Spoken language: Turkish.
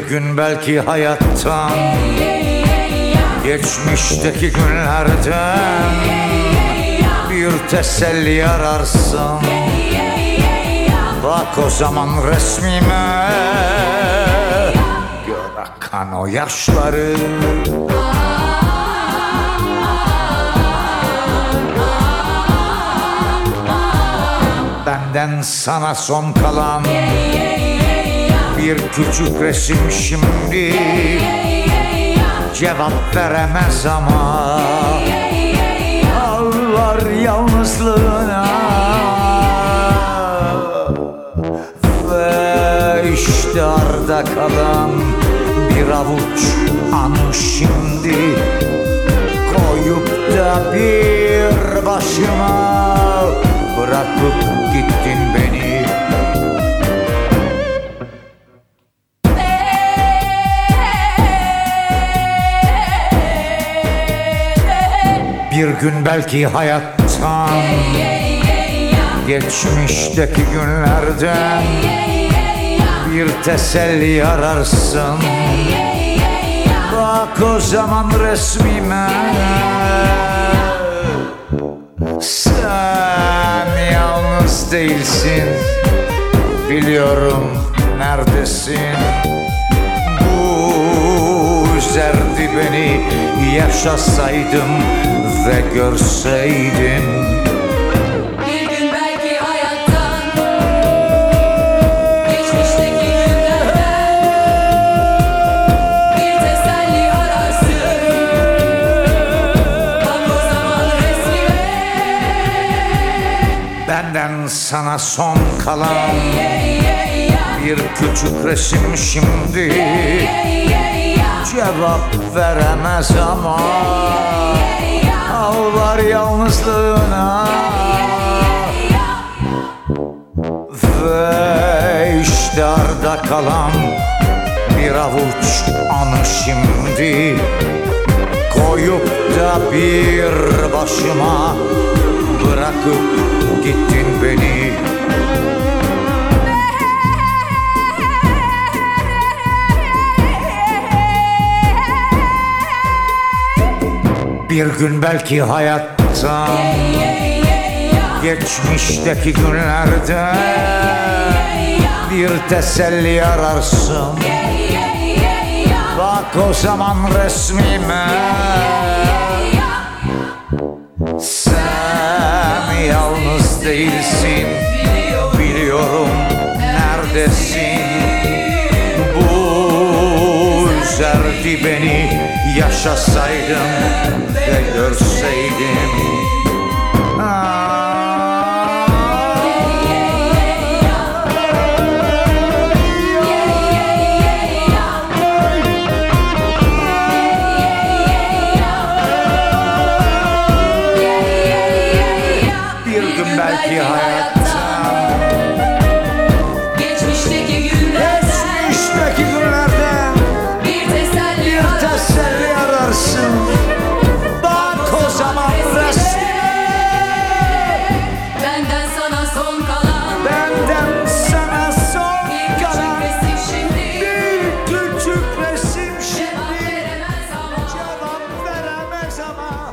gün belki hayattan, geçmişteki günlerden bir teselli ararsın. Bak o zaman resmime, gör akan o yaşları. Benden sana son kalan bir küçük resim şimdi cevap veremez ama ağlar yalnızlığına. Ve işte arda kalan bir avuç anı şimdi koyup da bir başıma bırakıp gittin beni. Bir gün belki hayattan, geçmişteki günlerden bir teselli ararsın. Bak o zaman resmime, sen yalnız değilsin, biliyorum neredesin. Bu üzerdi beni, yaşasaydım ve görseydim. Bir gün belki hayattan, geçmişteki günlerden bir teselli ararsın. Bak o zaman resmime, Benden sana son kalan bir küçük resim şimdi cevap veremez ama ağlar yalnızlığına. Ve işte arda kalan bir avuç anı şimdi koyup da bir başıma bırakıp gittin beni. Bir gün belki hayattan, geçmişteki günlerden bir teselli ararsın. Bak o zaman resmime, sen yalnız değilsin, biliyorum neredesin. Bu üzerdi beni, yaşasaydım ve görseydim. Bir gün belki hayattan, geçmişteki günlerden bir teselli ararsın. Bak o zaman resmime, benden sana son kalan benden sana son bir küçük kalan resim şimdi bir küçük resim cevap şimdi veremez ama cevap veremez ama